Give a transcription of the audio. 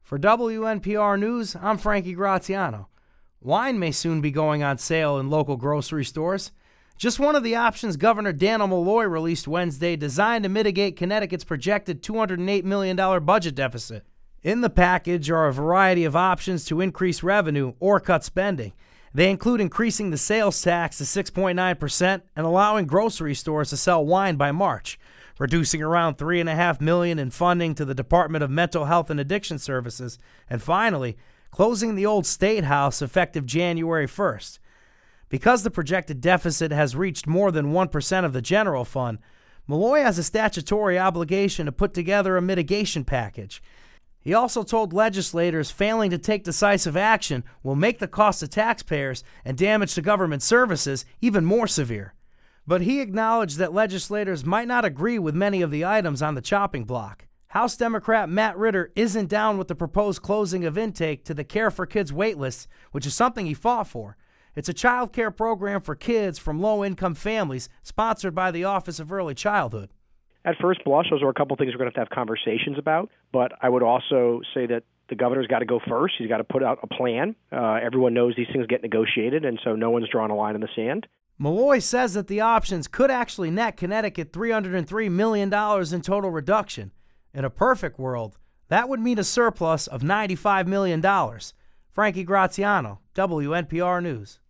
For WNPR News, I'm Frankie Graziano. Wine may soon be going on sale in local grocery stores. Just one of the options Governor Dannel Malloy released Wednesday designed to mitigate Connecticut's projected $208 million budget deficit. In the package are a variety of options to increase revenue or cut spending. They include increasing the sales tax to 6.9% and allowing grocery stores to sell wine by March, reducing around $3.5 million in funding to the Department of Mental Health and Addiction Services, and finally, closing the old State House effective January 1st. Because the projected deficit has reached more than 1% of the general fund, Malloy has a statutory obligation to put together a mitigation package. He also told legislators failing to take decisive action will make the cost to taxpayers and damage to government services even more severe. But he acknowledged that legislators might not agree with many of the items on the chopping block. House Democrat Matt Ritter isn't down with the proposed closing of intake to the Care for Kids waitlist, which is something he fought for. It's a child care program for kids from low-income families sponsored by the Office of Early Childhood. At first blush, those are a couple things we're going to have conversations about. But I would also say that the governor's got to go first. He's got to put out a plan. Everyone knows these things get negotiated, and so no one's drawn a line in the sand. Malloy says that the options could actually net Connecticut $303 million in total reduction. In a perfect world, that would mean a surplus of $95 million. Frankie Graziano, WNPR News.